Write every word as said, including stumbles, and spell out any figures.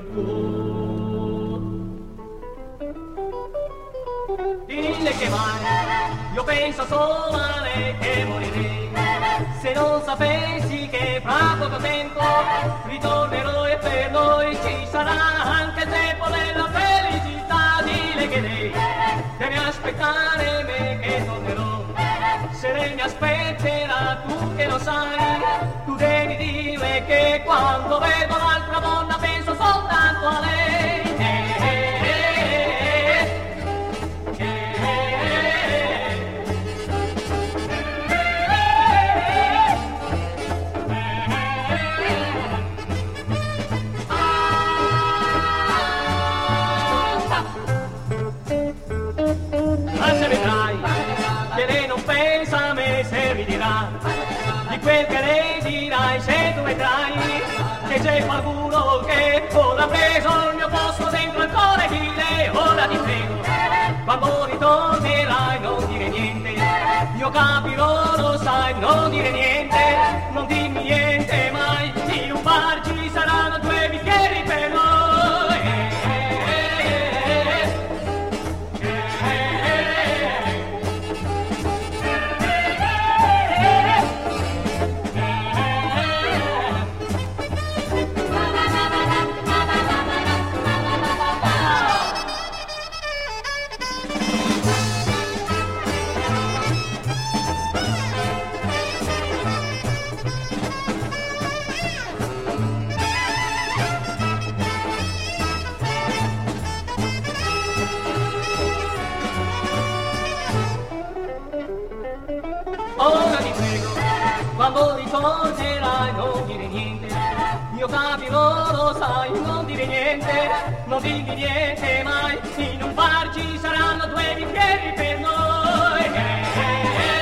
cuore. Dille che vai, io penso solo a lei che morirei. Se non sapessi che fra poco tempo ritornerò e per noi ci sarà anche il tempo della felicità. Dille che lei deve aspettare me che tornerò. Se lei mi aspetterà, tu che lo sai, tu devi dire che quando vedo l'altra donna penso soltanto a lei. Di quel che lei dirai, se tu vedrai che c'è qualcuno che ora ha preso il mio posto dentro il cuore di lei. Ora ti prego, quando ritornerai non dire niente, io capirò, lo sai, non dire niente, non dimmi niente mai. In un bar ci saranno due bicchieri per noi. Ora ti prego, quando ritornerai non dire niente, io capirò, lo sai, non dire niente, non dimmi niente mai. In un bar ci saranno due bicchieri per noi.